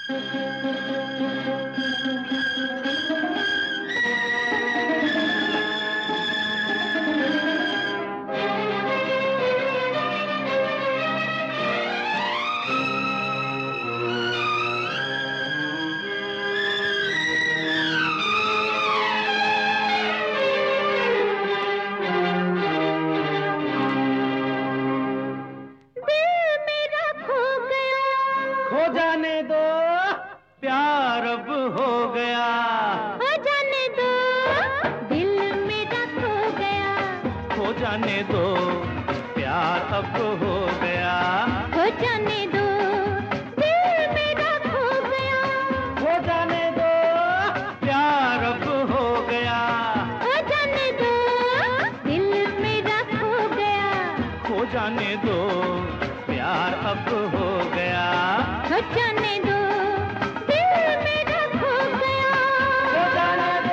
खो जाने दो, प्यार अब हो गया। हो जाने दो, दिल मेरा खो गया। खो जाने दो, प्यार अब हो गया। हो जाने दो, दिल मेरा खो गया। हो जाने दो, प्यार अब हो गया। हो जाने दो, दिल मेरा खो गया। खो जाने दो, प्यार अब हो गया। हो जाने दो, दिल मेरा खो गया। हो जाने दो।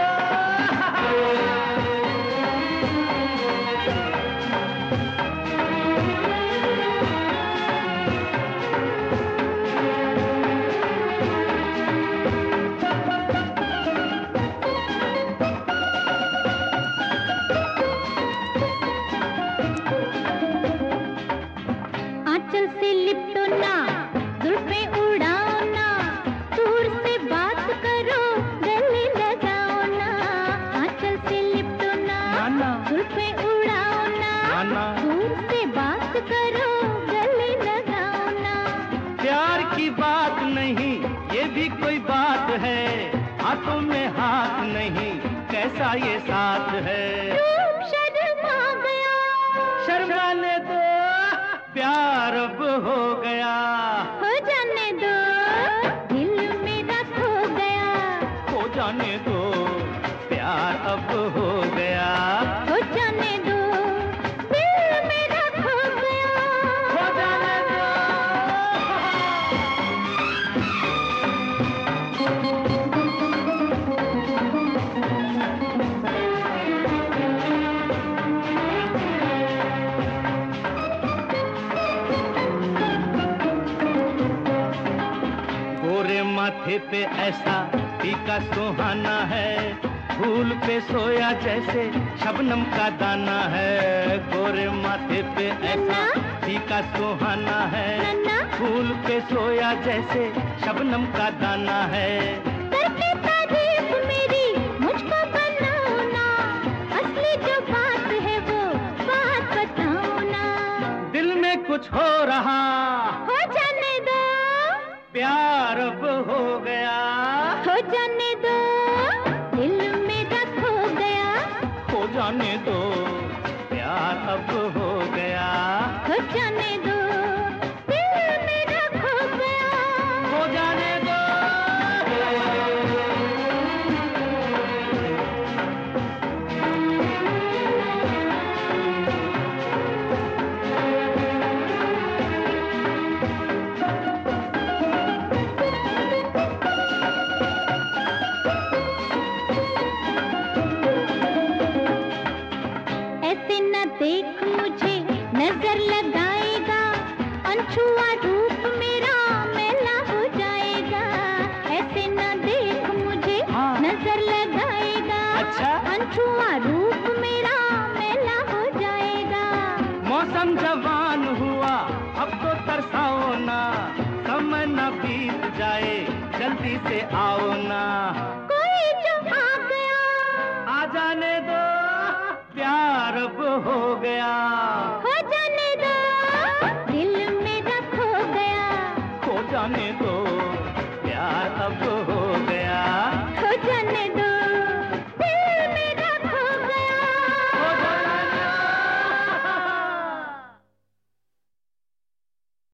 आंचल से लिपटो ना, जुल्फें उड़ाओ ना, दूर से बात करो, गले लगाओ ना। आंचल से लिपटो ना, जुल्फें उड़ाओ ना, दूर से बात करो, गले लगाओ ना। प्यार की बात नहीं, ये भी कोई बात है। हाथों में हाथ नहीं, कैसा ये साथ है। रूप शर्मा गया। शर्माने दो, प्यार अब हो गया। हो जाने दो, दिल मेरा खो गया। खो जाने दो, प्यार अब हो गया। हो जाने दो, दिल मेरा खो गया। हो जाने दो। गोरे माथे पे ऐसा टीका सुहाना है, फूल पे सोया जैसे शबनम का दाना है। गोरे माथे पे ऐसा टीका सुहाना है, फूल पे सोया जैसे शबनम का दाना है। करके तारीफ मेरी मुझको बनाओ ना, असली जो बात है वो बात बताओ ना। दिल में कुछ हो रहा, हो जाने दो, प्यार अब हो गया। हो जाने दो, दिल मेरा खो गया। खो जाने दो, प्यार अब हो गया। हो जाने दो, दिल मेरा खो गया। हो जाने दो। ऐसे न देख मुझे, नजर लगाएगा, अनछुआ रूप मेरा मैला हो जाएगा। ऐसे न देख मुझे, नजर लगाएगा, अच्छा? अनछुआ रूप मेरा मैला हो जाएगा। मौसम जवान हुआ, अब तो तरसाओ ना, समय न बीत जाए, जल्दी से आओ ना। कोई जो आ गया, आ जाने दो, प्यार अब हो गया। हो जाने दो, दिल मेरा खो गया। खो जाने दो,